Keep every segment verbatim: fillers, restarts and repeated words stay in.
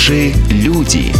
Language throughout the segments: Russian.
Наши люди.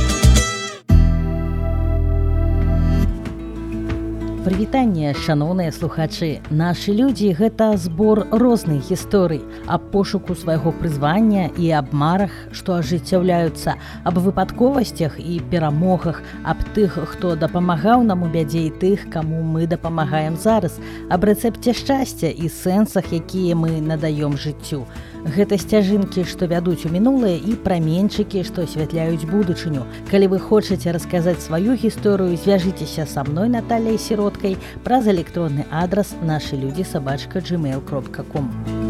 Прывітанне, шаноўныя слухачы. Нашы людзі гэта збор розных гісторый аб пошуку свайго прызвання і аб марах, што ажыццяўляюцца, аб выпадковасцях і перамогах, аб тых, хто дапамагаў нам у бядзе і тых, каму мы дапамагаем зараз, аб рэцэпце шчасця і сэнсах, якія мы надаём жыццю. Гэта сцяжынкі, што вядуць у мінулае, і праменьчыкі, што асвятляюць будучыню. Калі вы хочаце расказаць сваю гісторыю, звяжыцеся са мной, Натальяй Сіроткай, праз электронны адрас нашы людзі сабачка джимейл кропка ком.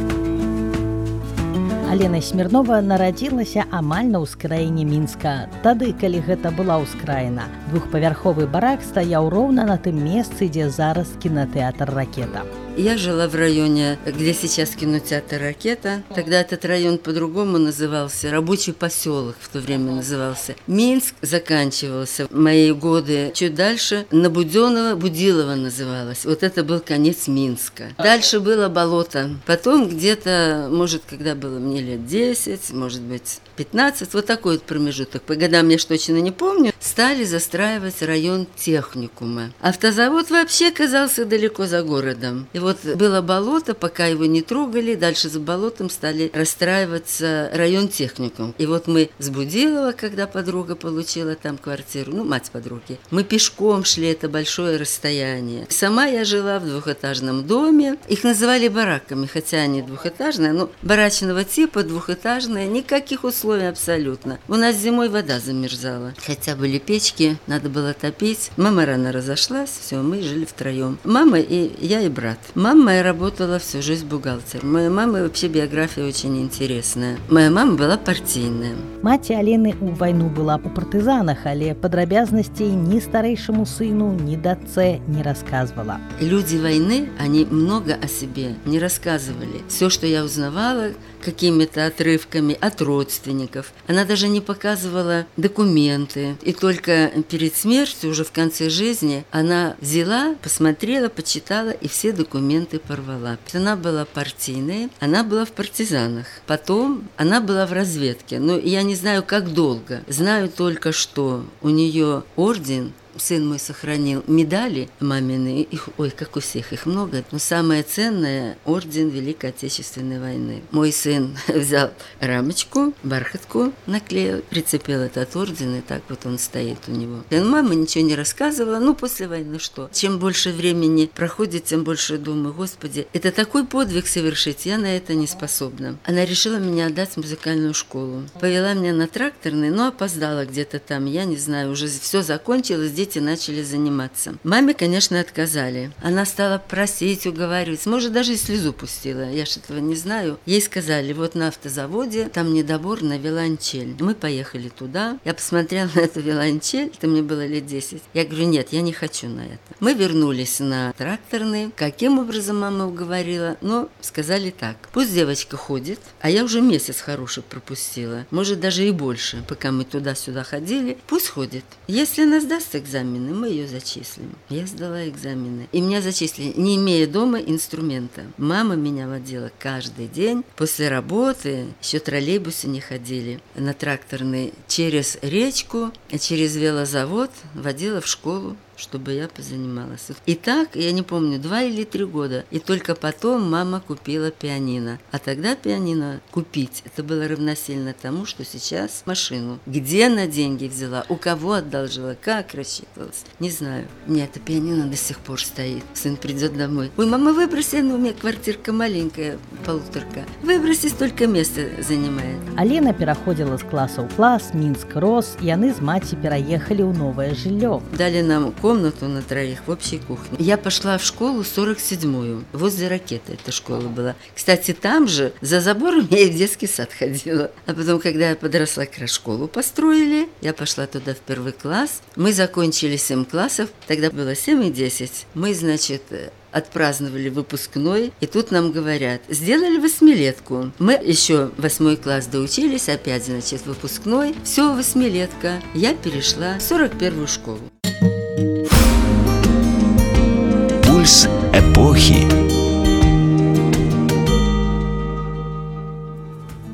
Алена Смірнова нарадзілася амаль на ўскраіне Мінска. Тады, калі гэта была ўскраіна, двухпавярховы барак стаяў роўна на тым месцы, дзе зараз кінотэатр «Ракета». Я жила в районе, где сейчас кинотеатр «Ракета». Тогда этот район по-другому назывался, рабочий поселок в то время назывался. Минск заканчивался. В мои годы чуть дальше на Буденова, Будилова называлось. Вот это был конец Минска. Дальше было болото. Потом где-то, может, когда было мне лет десять, может быть, пятнадцать, вот такой вот промежуток, по годам я ж точно не помню, стали застраивать район техникума. Автозавод вообще оказался далеко за городом. И вот было болото, пока его не трогали, дальше за болотом стали расстраиваться район техникум. И вот мы с Будилова, когда подруга получила там квартиру, ну, мать подруги, мы пешком шли это большое расстояние. Сама я жила в двухэтажном доме, их называли бараками, хотя они двухэтажные, но барачного типа, двухэтажные, никаких условий абсолютно. У нас зимой вода замерзала, хотя были печки, надо было топить. Мама рано разошлась, все, мы жили втроем. Мама и я, и брат. Мама моя работала всю жизнь бухгалтером. Моя мама вообще биография очень интересная. Моя мама была партийная. Маці Алены ў вайну была у партызанах, але падрабязнасцей ні старэйшаму сыну, ні дачцэ не рассказывала. Люди войны, они много о себе не рассказывали. Все, что я узнавала, какими-то отрывками от родственников. Она даже не показывала документы. И только перед смертью, уже в конце жизни, она взяла, посмотрела, почитала и все документы порвала. Она была партийной, она была в партизанах. Потом она была в разведке. Но я не знаю, как долго. Знаю только, что у нее орден. Сын мой сохранил медали мамины, их, ой, как у всех, их много, но самое ценное – орден Великой Отечественной войны. Мой сын взял рамочку, бархатку наклеил, прицепил этот орден, и так вот он стоит у него. И мама ничего не рассказывала, ну, после войны что? Чем больше времени проходит, тем больше думаю, Господи, это такой подвиг совершить, я на это не способна. Она решила меня отдать в музыкальную школу. Повела меня на тракторный, но опоздала где-то там, я не знаю, уже все закончилось, дети начали заниматься. Маме, конечно, отказали. Она стала просить, уговаривать. Может, даже и слезу пустила. Я ж этого не знаю. Ей сказали, вот на автозаводе там недобор на виолончель. Мы поехали туда. Я посмотрела на эту виолончель. Это мне было лет десять. Я говорю, нет, я не хочу на это. Мы вернулись на тракторный. Каким образом мама уговорила? Но сказали так. Пусть девочка ходит, а я уже месяц хороший пропустила. Может, даже и больше, пока мы туда-сюда ходили. Пусть ходит. Если она сдаст экзамены, мы ее зачислим. Я сдала экзамены. И меня зачислили, не имея дома инструмента. Мама меня водила каждый день. После работы еще троллейбусы не ходили. На тракторный через речку, через велозавод водила в школу, чтобы я позанималась. И так, я не помню, два или три года. И только потом мама купила пианино. А тогда пианино купить, это было равносильно тому, что сейчас машину. Где она деньги взяла, у кого одолжила, как рассчитывалась, не знаю. У меня это пианино до сих пор стоит. Сын придет домой. Ой, мама, выброси, ну, у меня квартирка маленькая, полуторка. Выброси, столько места занимает. Алена пераходзіла з класа ў клас, Мінск рос, яны з маці пераехалі ў новае жыллё. Дали нам комнату на троих в общей кухне. Я пошла в школу сорок седьмую, возле Ракеты эта школа была. Кстати, там же, за забором, я и в детский сад ходила. А потом, когда я подросла, как раз школу построили, я пошла туда в первый класс. Мы закончили семь классов, тогда было семь и десять. Мы, значит, отпраздновали выпускной, и тут нам говорят, сделали восьмилетку. Мы еще восьмой класс доучились, опять, значит, выпускной. Все, восьмилетка. Я перешла в сорок первую школу. Пульс эпохи.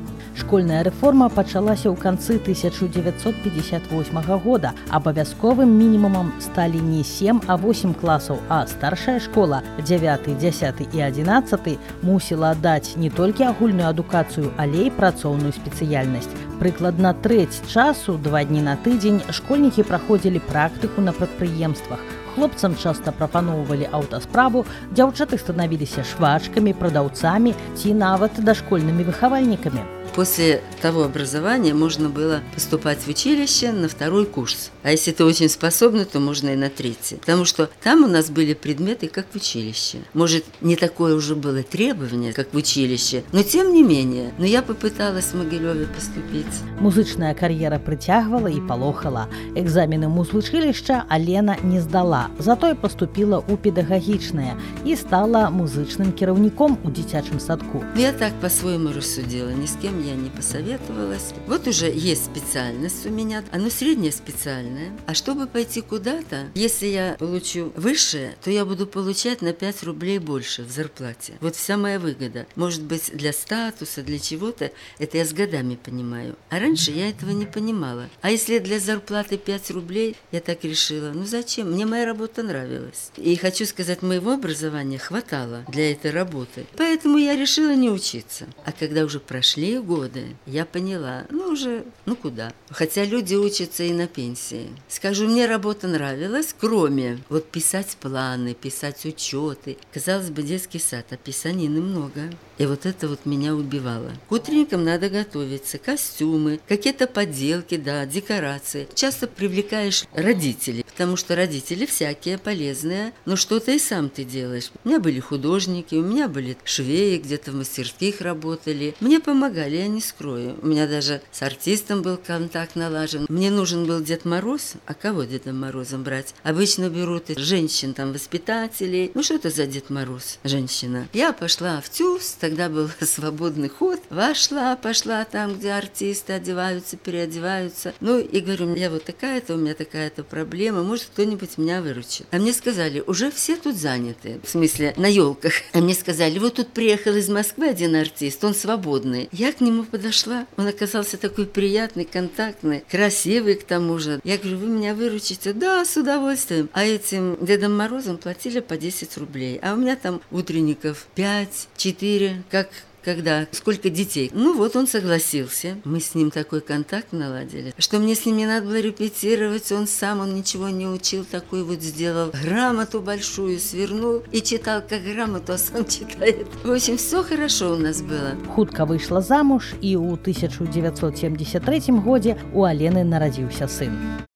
Школьная рэформа пачалася ў канцы тысяча дзевяцьсот пятьдесят восьмага года. Абавязковым мінімумам сталі не сем, а восемь класаў, а старшая школа дзявяты, дзясяты і адзінаццаты мусіла даць не толькі агульную адукацыю, але і працоўную спецыяльнасць. Прыкладна трэць часу, два дні на тыдзень, школьнікі праходзілі практыку на прадпрыемствах. Хлопцам часта прапаноўвалі аўтасправу, дзяўчаты станавіліся швачкамі, прадаўцамі ці нават дашкольнымі выхавальнікамі. После того образования можно было поступать в училище на второй курс. А если ты очень способный, то можно и на третий. Потому что там у нас были предметы, как в училище. Может, не такое уже было требование, как в училище, но тем не менее. Но я попыталась в Могилеве поступить. Музычная кар'ера прыцягвала і палохала. Экзамены музвучылішча Алена не здала, затое поступила ў педагагічнае і стала музычным кіраўніком у дзіцячым садку. Я так по-своему рассудила, ни с кем я не посоветовалась. Вот уже есть специальность у меня, оно среднее специальное. А чтобы пойти куда-то, если я получу высшее, то я буду получать на пять рублей больше в зарплате. Вот вся моя выгода. Может быть, для статуса, для чего-то, это я с годами понимаю. А раньше я этого не понимала. А если для зарплаты пять рублей, я так решила, ну зачем? Мне моя работа нравилась. И хочу сказать, моего образования хватало для этой работы. Поэтому я решила не учиться. А когда уже прошли годы, я поняла, ну уже, ну куда. Хотя люди учатся и на пенсии. Скажу, мне работа нравилась, кроме вот писать планы, писать учеты. Казалось бы, детский сад, а писанины много. И вот это вот меня убивало. К утренникам надо готовиться, костюмы, какие-то поделки, да, декорации. Часто привлекаешь родителей, потому что родители всякие полезные, но что-то и сам ты делаешь. У меня были художники, у меня были швеи, где-то в мастерских работали. Мне помогали, я не скрою. У меня даже с артистом был контакт налажен. Мне нужен был Дед Мороз, а кого Дедом Морозом брать? Обычно берут и женщин, там, воспитателей. Ну что это за Дед Мороз, женщина? Я пошла в ТЮЗ, тогда был свободный ход. Вошла, пошла там, где артисты одеваются, переодеваются. Ну и говорю, я вот такая-то, у меня такая-то проблема, может кто-нибудь меня выручит. А мне сказали, уже все тут заняты, в смысле на елках. А мне сказали, вот тут приехал из Москвы один артист, он свободный. Я к нему подошла, он оказался такой приятный, контактный, красивый к тому же. Я говорю, вы меня выручите? Да, с удовольствием. А этим Дедом Морозом платили по десять рублей. А у меня там утренников пять, четыре, как... Когда? Сколько детей? Ну вот он согласился. Мы с ним такой контакт наладили, что мне с ним не надо было репетировать. Он сам, он ничего не учил. Такой вот сделал грамоту большую, свернул и читал как грамоту, а сам читает. В общем, все хорошо у нас было. Хутка вышла замуж, и у тысяча девятьсот семьдесят третьем году у Алены народился сын.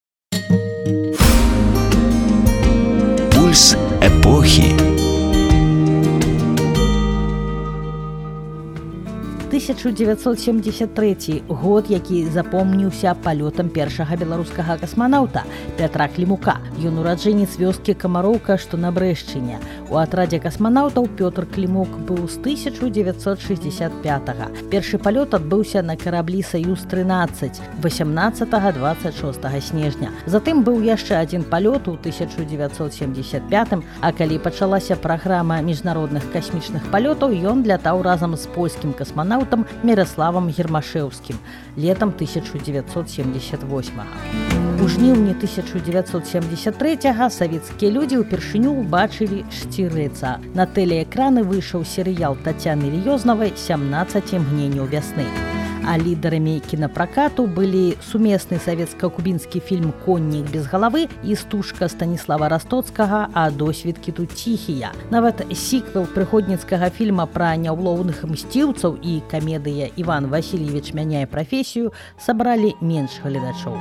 Пульс эпохи. тысяча девятьсот семьдесят третий год, які запомніўся палётам першага беларускага касманаўта Пятра Клімука. Ён ураджэнец вёскі Камароўка, што на Брэшчыне. У атрадзе касманаўтаў Пётр Клімук быў з тысяча девятьсот шестьдесят пятого. Першы палёт адбыўся на караблі Саюз тринадцать восемнадцатого двадцать шестого снежня. Затым быў яшчэ адзін палёт у тысяча девятьсот семьдесят пятым, а калі пачалася праграма міжнародных касмічных палётаў, ён лятаў разам з польскім касманаўтам Міраславам Гермашеўскім летам тысяча девятьсот семьдесят восьмого. У жніўні тысяча девятьсот семьдесят третьего савецкія людзі ўпершыню ўбачылі Шцірліца. На тэлеэкраны выйшаў серыял Тацяны Ліёзнавай «сямнадцаць імгненняў вясны». А лідарамі кінапракату былі сумесны савецка-кубінскі фільм «Коннік без галавы» і стужка Станіслава Растоцкага «А досведкі тут ціхія». Нават сіквел прыходніцкага фільма пра няўлоўных мсціўцаў і камедыя «Іван Васильевич мяняе прафесію» сабралі менш гледачоў.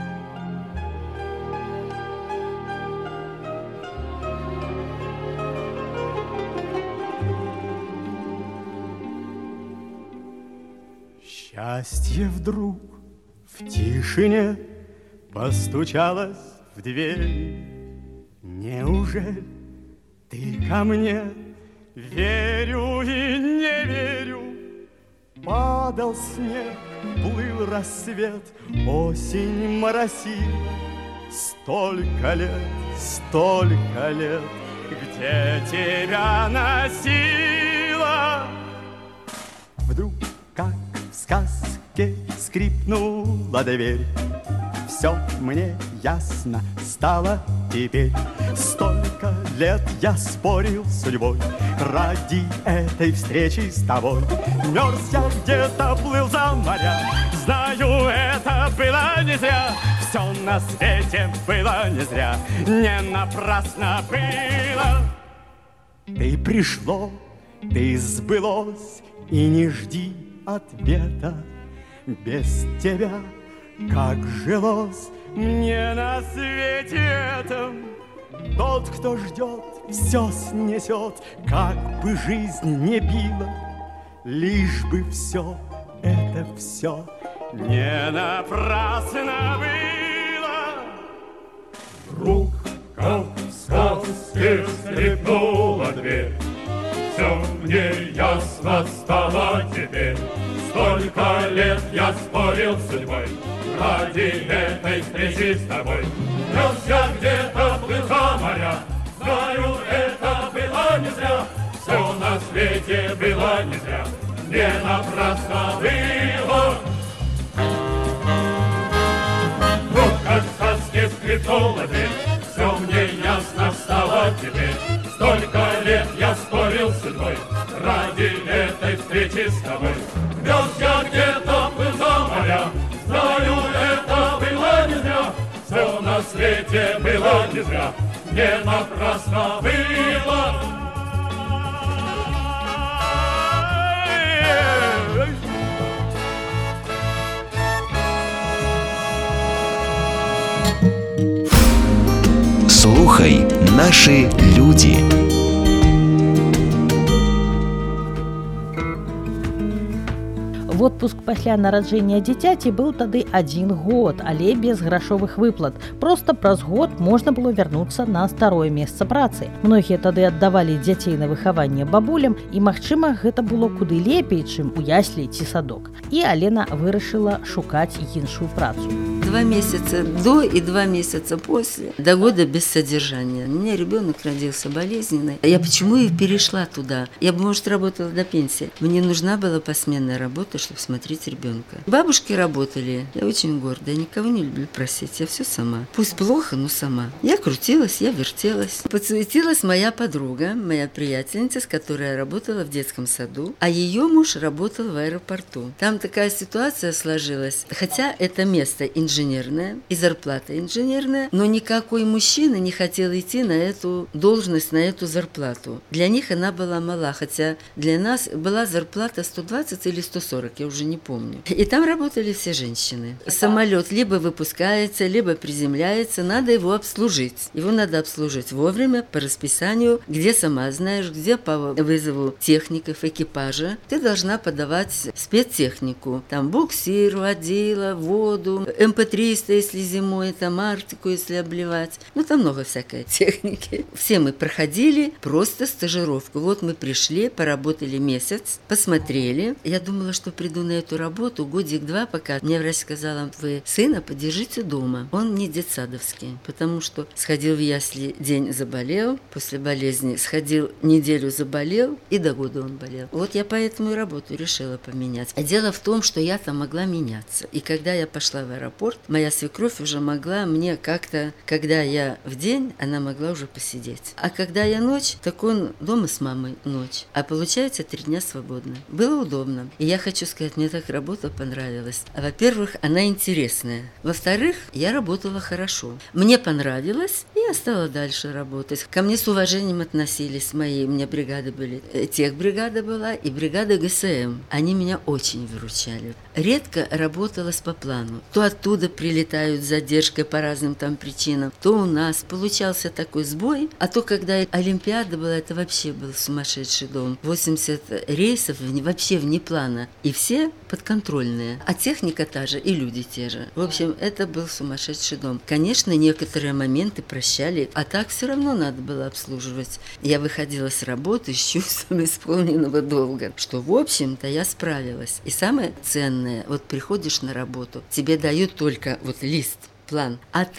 Счастье вдруг в тишине постучалось в дверь. Неужели ты ко мне? Верю и не верю. Падал снег, плыл рассвет, осень моросила. Столько лет, столько лет, где тебя носила? Вдруг, как в сказке, сказке скрипнула дверь. Все мне ясно стало теперь. Столько лет я спорил с судьбой ради этой встречи с тобой. Мерз я где-то, плыл за моря. Знаю, это было не зря. Все на свете было не зря. Не напрасно было. Ты пришло, ты сбылось, и не жди ответа. Без тебя как жилось мне на свете этом. Тот, кто ждет, все снесет, как бы жизнь не била, лишь бы все, это все не напрасно было. Вдруг, как в сказке, скрипнула дверь. Все мне ясно стало теперь. Столько лет я спорил с судьбой ради этой встречи с тобой. Мерз я где-то, плыл за моря. Знаю, это было не зря. Все на свете было не зря. Не напрасно было. Вдруг как в сказке скрипнула дверь. Все мне ясно стало теперь. Столько лет я спорил с судьбой ради этой встречи с тобой. Мерз я где-то, плыл за моря. Знаю, это было не зря. Все на свете было не зря. Не напрасно было. Слухай наши люди. В отпуск пасля нараджэння дзіцяці быў тады адзін год, але без грашовых выплат. Проста праз год можна было вярнуцца на старое месца працы. Многія тады аддавалі дзяцей на выхаванне бабулям, і, магчыма, гэта было куды лепей, чым у яслі ці садок. І Алена вырашыла шукаць іншую працу. Два месяца до и два месяца после, до года без содержания. У меня ребенок родился болезненный. Я почему и перешла туда? Я бы, может, работала до пенсии. Мне нужна была посменная работа, чтобы смотреть ребенка. Бабушки работали. Я очень гордая, никого не люблю просить. Я все сама. Пусть плохо, но сама. Я крутилась, я вертелась. Подсуетилась моя подруга, моя приятельница, с которой я работала в детском саду, а ее муж работал в аэропорту. Там такая ситуация сложилась. Хотя это место инженерное и зарплата инженерная, но никакой мужчина не хотел идти на эту должность, на эту зарплату. Для них она была мала, хотя для нас была зарплата сто двадцать или сто сорок, я уже не помню. И там работали все женщины. Самолет либо выпускается, либо приземляется, надо его обслужить. Его надо обслужить вовремя, по расписанию, где сама знаешь, где по вызову техников, экипажа. Ты должна подавать спецтехнику. Там буксир, водила, воду, эм пэ триста, если зимой, там Артику, если обливать. Ну, там много всякой техники. Все мы проходили просто стажировку. Вот мы пришли, поработали месяц, посмотрели. Я думала, что приду на эту работу годик-два, пока. Мне врач сказала, вы сына подержите дома. Он не детсадовский, потому что сходил в ясли, день заболел, после болезни сходил неделю заболел, и до года он болел. Вот я поэтому и работу решила поменять. А дело в том, что я там могла меняться. И когда я пошла в аэропорт, моя свекровь уже могла мне как-то, когда я в день, она могла уже посидеть. А когда я ночь, так он дома с мамой ночь. А получается три дня свободно. Было удобно. И я хочу сказать, мне так работа понравилась. Во-первых, она интересная. Во-вторых, я работала хорошо. Мне понравилось, и я стала дальше работать. Ко мне с уважением относились мои, у меня бригады были. Техбригада была и бригада гэ эс эм. Они меня очень выручали. Редко работалось по плану. То оттуда прилетают с задержкой по разным там причинам, то у нас получался такой сбой. А то, когда Олимпиада была, это вообще был сумасшедший дом. восемьдесят рейсов вообще вне плана. И все подконтрольные. А техника та же, и люди те же. В общем, это был сумасшедший дом. Конечно, некоторые моменты прощали, а так все равно надо было обслуживать. Я выходила с работы с чувством исполненного долга, что, в общем-то, я справилась. И самое ценное, вот приходишь на работу, тебе дают только вот лист, план, а ты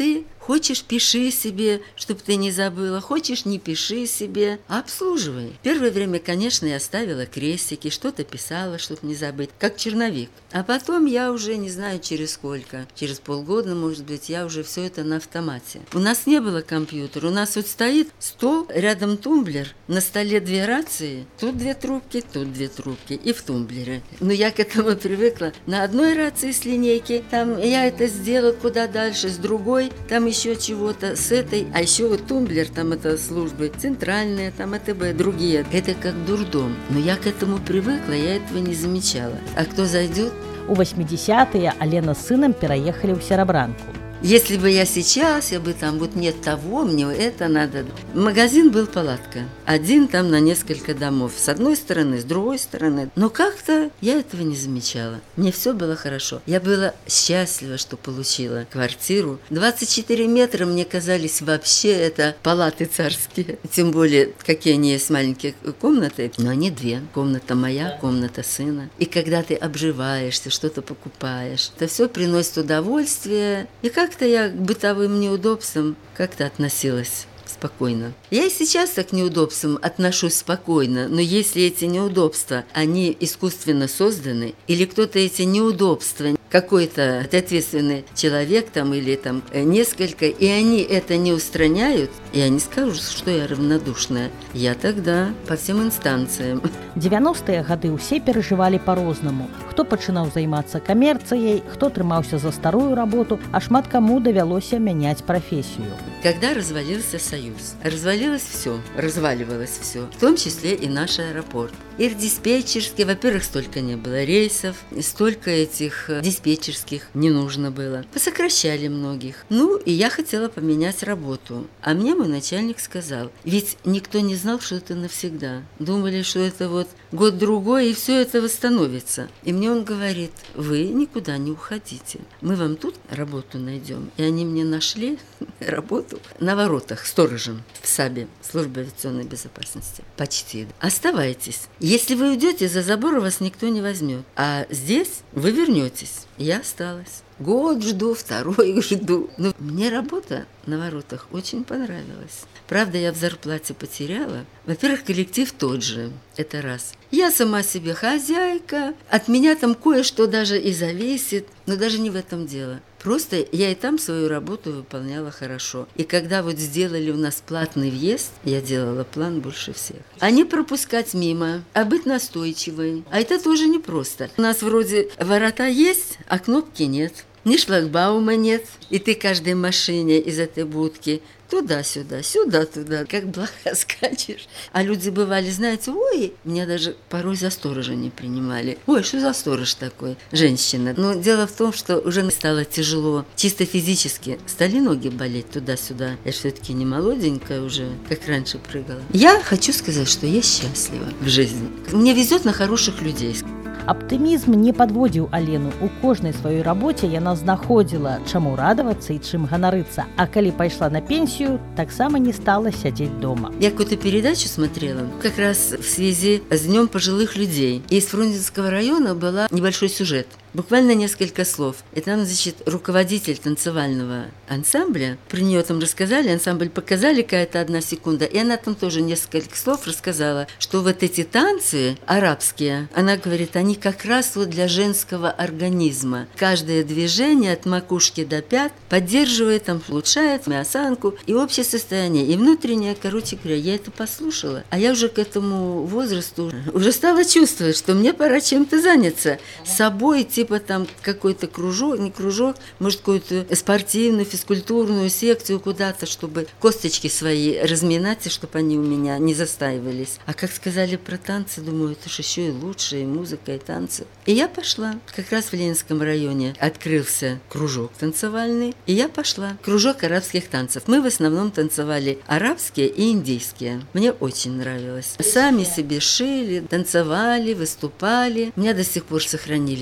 Хочешь, пиши себе, чтобы ты не забыла. Хочешь, не пиши себе. Обслуживай. Первое время, конечно, я ставила крестики, что-то писала, чтобы не забыть, как черновик. А потом я уже не знаю через сколько, через полгода, может быть, я уже все это на автомате. У нас не было компьютера, у нас вот стоит стол, рядом тумблер, на столе две рации, тут две трубки, тут две трубки и в тумблере. Но я к этому привыкла. На одной рации с линейки, там я это сделала куда дальше, с другой, там еще чего-то, с этой, а еще вот тумблер, там это службы центральные, там это бы другие. Это как дурдом. Но я к этому привыкла, я этого не замечала. А кто зайдет? У восьмидесятые Алена с сыном переехали в Серебранку. Если бы я сейчас, я бы там, вот нет того, мне это надо. Магазин был палатка. Один там на несколько домов. С одной стороны, с другой стороны. Но как-то я этого не замечала. Мне все было хорошо. Я была счастлива, что получила квартиру. двадцать четыре метра мне казались вообще это палаты царские. Тем более, какие они есть маленькие комнаты. Но они две. Комната моя, комната сына. И когда ты обживаешься, что-то покупаешь, это все приносит удовольствие. И как Как-то я к бытовым неудобствам как-то относилась спокойно. Я и сейчас так к неудобствам отношусь спокойно, но если эти неудобства, они искусственно созданы, или кто-то эти неудобства, какой-то ответственный человек там или там несколько, и они это не устраняют, я не скажу, что я равнодушная. Я тогда по всем инстанциям. девяностыя гады ўсе перажывалі па-рознаму. Хто пачынаў займацца камерцыяй, хто трымаўся за старую работу, а шмат каму давялося мяняць прафесію. Когда развалился Союз, развалилось все, разваливалось все, в том числе и наш аэропорт. И диспетчерские, во-первых, столько не было рейсов, столько этих диспетчерских не нужно было. Посокращали многих. Ну, и я хотела поменять работу. А мне мой начальник сказал, ведь никто не знал, что это навсегда. Думали, что это вот год-другой, и все это восстановится. И мне он говорит, вы никуда не уходите. Мы вам тут работу найдем. И они мне нашли работу на воротах сторожем в САБе, служба авиационной безопасности. Почти. Оставайтесь. Если вы уйдете, за забор вас никто не возьмет. А здесь вы вернетесь. Я осталась. Год жду, второй жду. Но мне работа на воротах очень понравилась. Правда, я в зарплате потеряла. Во-первых, коллектив тот же. Это раз. Я сама себе хозяйка. От меня там кое-что даже и зависит. Но даже не в этом дело. Просто я и там свою работу выполняла хорошо. И когда вот сделали у нас платный въезд, я делала план больше всех. А не пропускать мимо, а быть настойчивой. А это тоже непросто. У нас вроде ворота есть, а кнопки нет. Ни шлагбаума нет. И ты каждой машине из этой будки туда-сюда, сюда-туда, как блоха скачешь. А люди бывали, знаете, ой, меня даже порой за сторожа не принимали. Ой, что за сторож такой? Женщина. Но дело в том, что уже стало тяжело. Чисто физически стали ноги болеть туда-сюда. Я все-таки не молоденькая уже, как раньше прыгала. Я хочу сказать, что я счастлива в жизни. Мне везет на хороших людей. Аптымізм не падводзіў Алену. У кожнай сваёй рабоце яна знаходзіла, чаму радавацца і чым ганарыцца. А калі пайшла на пенсію, таксама не стала сядзець дома. Я какую-то передачу смотрела, как раз в связи с Днем пожилых людей. И из Фрунзенского района был небольшой сюжет. Буквально несколько слов. И там, значит, руководитель танцевального ансамбля, про нее там рассказали, ансамбль показали, какая-то одна секунда, и она там тоже несколько слов рассказала, что вот эти танцы арабские, она говорит, они как раз вот для женского организма. Каждое движение от макушки до пят поддерживает, там, улучшает осанку и общее состояние, и внутреннее, короче говоря, я это послушала. А я уже к этому возрасту уже стала чувствовать, что мне пора чем-то заняться собой, типа там какой-то кружок, не кружок, может, какую-то спортивную, физкультурную секцию куда-то, чтобы косточки свои разминать, и чтобы они у меня не застаивались. А как сказали про танцы, думаю, это же еще и лучше, и музыка, и танцы. И я пошла. Как раз в Ленинском районе открылся кружок танцевальный, и я пошла. Кружок арабских танцев. Мы в основном танцевали арабские и индийские. Мне очень нравилось. Сами себе шили, танцевали, выступали. У меня до сих пор сохранились эти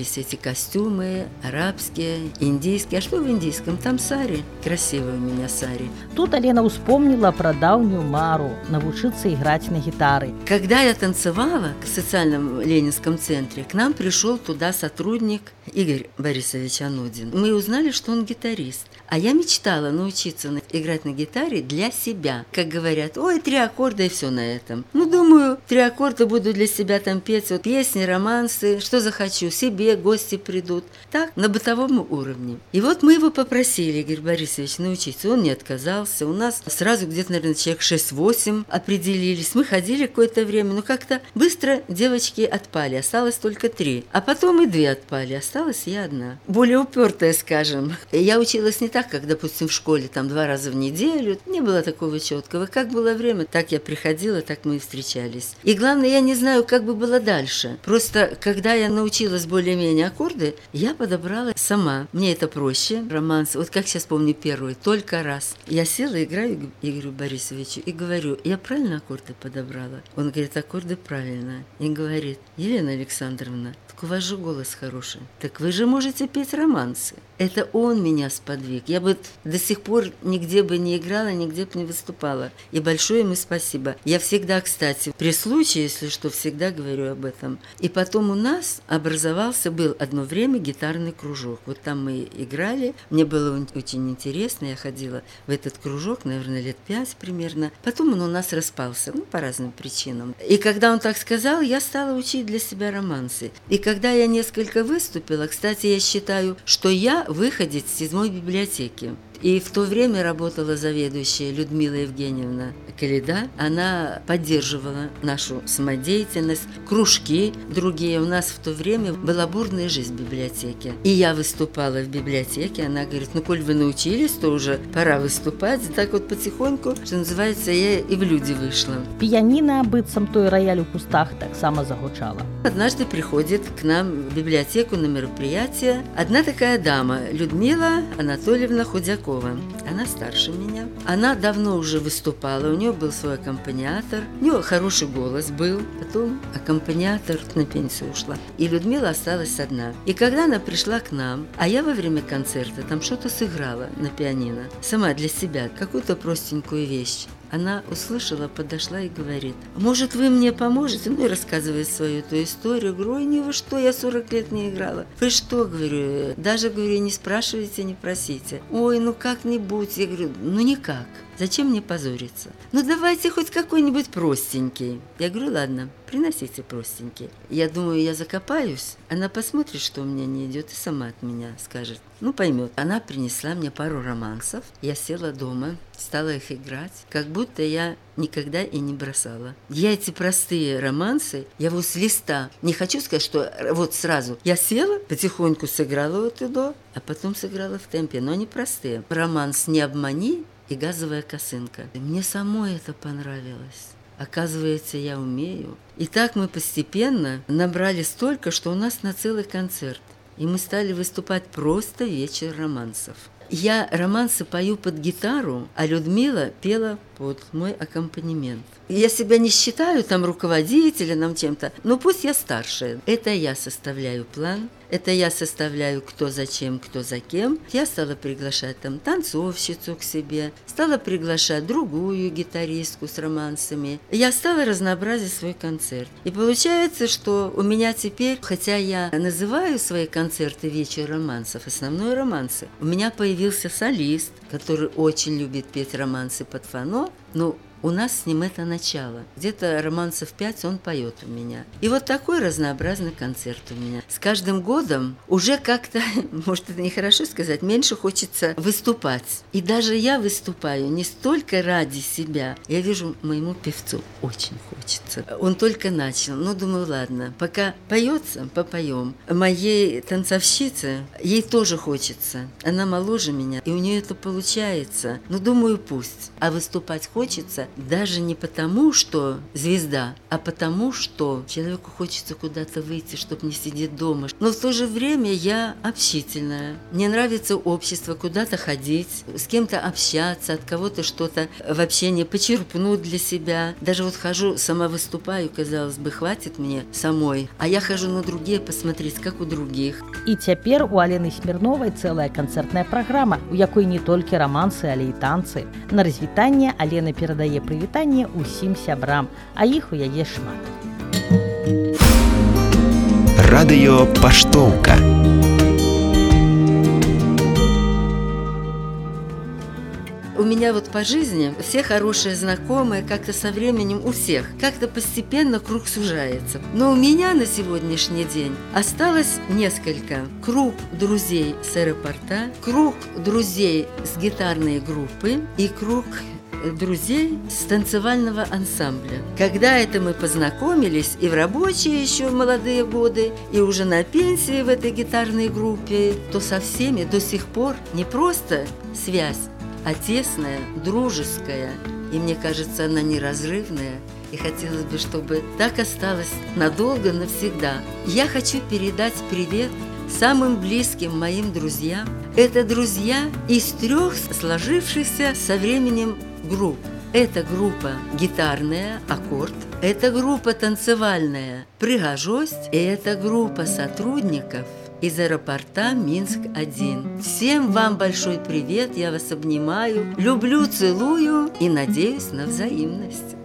костюмы арабские, индийские. А что в индийском? Там сари. Красивые у меня сари. Тут Алена успомнила про давнюю мару навучиться играть на гитаре. Когда я танцевала в социальном ленинском центре, к нам пришел туда сотрудник Игорь Борисович Анудин. Мы узнали, что он гитарист. А я мечтала научиться играть на гитаре для себя. Как говорят, ой, три аккорда и все на этом. Ну, думаю, три аккорда буду для себя там петь. Вот песни, романсы, что захочу. Себе гости придут. Так, на бытовом уровне. И вот мы его попросили, Игорь Борисович, научиться. Он не отказался. У нас сразу где-то, наверное, человек шесть-восемь определились. Мы ходили какое-то время, но как-то быстро девочки отпали. Осталось только три. А потом и две отпали. Осталась я одна. Более упертая, скажем. Я училась не так, как, допустим, в школе, там два раза в неделю. Не было такого четкого. Как было время, так я приходила, так мы и встречались. И главное, я не знаю, как бы было дальше. Просто, когда я научилась более-менее аккорды, я подобрала сама. Мне это проще. Романс, вот как сейчас помню первый, только раз. Я села, играю Игорю Борисовичу и говорю, я правильно аккорды подобрала? Он говорит, аккорды правильно. И говорит, Елена Александровна, так у вас же голос хороший. Так вы же можете петь романсы. Это он меня сподвиг. Я бы до сих пор нигде бы не играла, нигде бы не выступала. И большое ему спасибо. Я всегда, кстати, при случае, если что, всегда говорю об этом. И потом у нас образовался, был одно время гитарный кружок. Вот там мы играли. Мне было очень интересно. Я ходила в этот кружок, наверное, лет пять примерно. Потом он у нас распался, ну, по разным причинам. И когда он так сказал, я стала учить для себя романсы. И когда я несколько выступила, кстати, я считаю, что я выходец из моей библиотеки. И в то время работала заведующая Людмила Евгеньевна Каледа. Она поддерживала нашу самодеятельность, кружки другие. У нас в то время была бурная жизнь в библиотеке. И я выступала в библиотеке. Она говорит, ну, коль вы научились, то уже пора выступать. И так вот потихоньку, что называется, я и в люди вышла. Пианино, быццам той рояль у кустах, так само загучала. Однажды приходит к нам в библиотеку на мероприятие одна такая дама, Людмила Анатольевна Худякова. Она старше меня. Она давно уже выступала, у нее был свой аккомпаниатор, у нее хороший голос был. Потом аккомпаниатор на пенсию ушла. И Людмила осталась одна. И когда она пришла к нам, а я во время концерта там что-то сыграла на пианино, сама для себя, какую-то простенькую вещь, она услышала, подошла и говорит, может, вы мне поможете? Ну, и рассказывает свою эту историю. Говорю, ой, не вы что, я сорок лет не играла. Вы что, говорю, даже, говорю, не спрашивайте, не просите. Ой, ну как-нибудь. Я говорю, ну никак. Зачем мне позориться? Ну, давайте хоть какой-нибудь простенький. Я говорю, ладно, приносите простенький. Я думаю, я закопаюсь. Она посмотрит, что у меня не идет, и сама от меня скажет. Ну, поймет. Она принесла мне пару романсов. Я села дома, стала их играть, как будто я никогда и не бросала. Я эти простые романсы, я вот с листа, не хочу сказать, что вот сразу. Я села, потихоньку сыграла вот и до, а потом сыграла в темпе, но они простые. Романс «Не обмани» и «Газовая косынка». Мне самой это понравилось. Оказывается, я умею. И так мы постепенно набрали столько, что у нас на целый концерт. И мы стали выступать просто вечер романсов. Я романсы пою под гитару, а Людмила пела под мой аккомпанемент. Я себя не считаю там руководителем, чем-то, но пусть я старшая. Это я составляю план, это я составляю кто зачем, кто за кем. Я стала приглашать там танцовщицу к себе, стала приглашать другую гитаристку с романсами. Я стала разнообразить свой концерт. И получается, что у меня теперь, хотя я называю свои концерты «Вечер романсов», основные романсы, у меня появился солист, который очень любит петь романсы под фано, но у нас с ним это начало. Где-то романсов пять он поет у меня. И вот такой разнообразный концерт у меня. С каждым годом уже как-то, может, это нехорошо сказать, меньше хочется выступать. И даже я выступаю не столько ради себя. Я вижу, моему певцу очень хочется. Он только начал. Ну, думаю, ладно, пока поется, попоем. Моей танцовщице, ей тоже хочется. Она моложе меня, и у нее это получается. Ну, думаю, пусть. А выступать хочется. это даже не потому, что звезда, а потому, что человеку хочется куда-то выйти, чтобы не сидеть дома. Но в то же время я общительная. Мне нравится общество, куда-то ходить, с кем-то общаться, от кого-то что-то в общении почерпнуть для себя. Даже вот хожу, сама выступаю, казалось бы, хватит мне самой, а я хожу на другие посмотреть, как у других. І цяпер у Алены Смірновай цэлая канцэртная праграма, у якой не толькі рамансы, але і танцы. На развітанне Алена перадае прывітанне ўсім сябрам, а іх у яе шмат. Радыё Паштоўка. У меня вот по жизни все хорошие знакомые, как-то со временем у всех, как-то постепенно круг сужается. Но у меня на сегодняшний день осталось несколько. Круг друзей с аэропорта, круг друзей с гитарной группы и круг друзей с танцевального ансамбля. Когда это мы познакомились и в рабочие еще молодые годы, и уже на пенсии в этой гитарной группе, то со всеми до сих пор не просто связь, а тесная, дружеская, и мне кажется, она неразрывная, и хотелось бы, чтобы так осталось надолго, навсегда. Я хочу передать привет самым близким моим друзьям. Это друзья из трех сложившихся со временем групп. Это группа гитарная «Аккорд», это группа танцевальная «Пригожость», и это группа сотрудников из аэропорта Минск один. Всем вам большой привет, я вас обнимаю, люблю, целую и надеюсь на взаимность.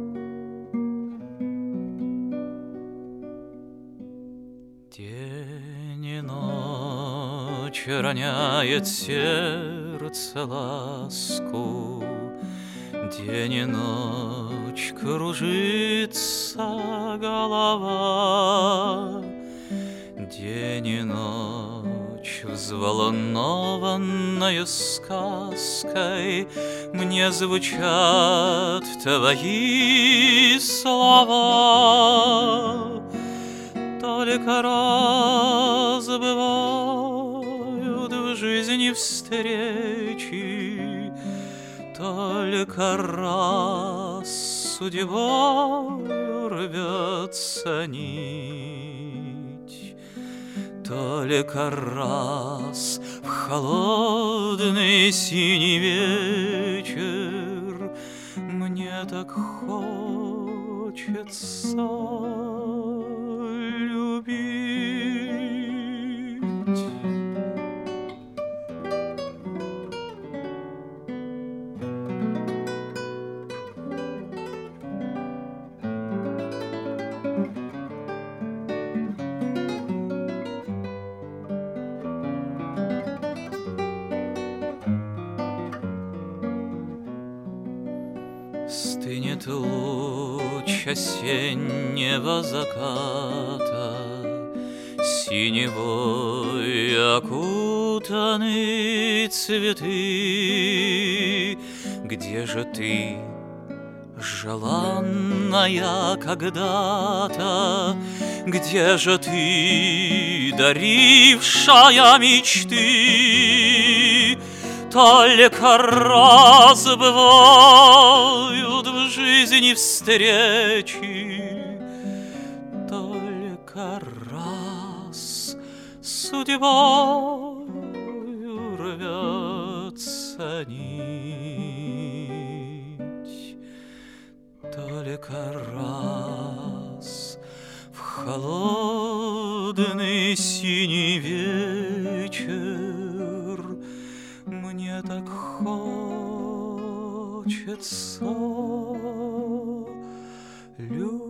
День и ночь роняет сердце ласку, день и ночь кружится голова. День и ночь, взволнованная сказкой, мне звучат твои слова. Только раз бывают в жизни встречи, только раз судьбою рвется нить. Только раз в холодный синий вечер мне так хочется любить. Стынет луч осеннего заката, синевой окутаны цветы. Где же ты, желанная когда-то? Где же ты, дарившая мечты? Только раз бывают в жизни встречи, только раз судьбою рвется нить. Только раз в холодный синий вечер мне так хочется любить.